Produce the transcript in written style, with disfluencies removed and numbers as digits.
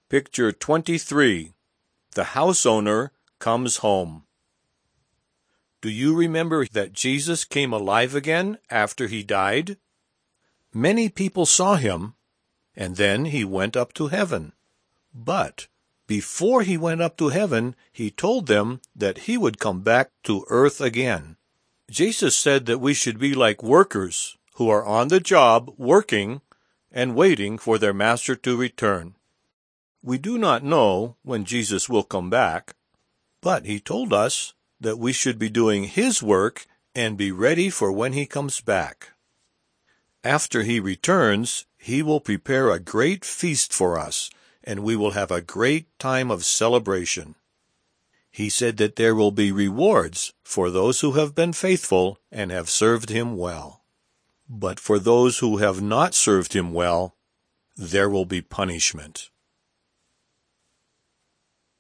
Picture 23. The house owner comes home. Do you remember that Jesus came alive again after he died? Many people saw him, and then he went up to heaven. But before he went up to heaven, he told them that he would come back to earth again. Jesus said that we should be like workers who are on the job working and waiting for their master to return. We do not know when Jesus will come back, but he told us that we should be doing his work and be ready for when he comes back. After he returns, he will prepare a great feast for us, and we will have a great time of celebration. He said that there will be rewards for those who have been faithful and have served him well. But for those who have not served him well, there will be punishment.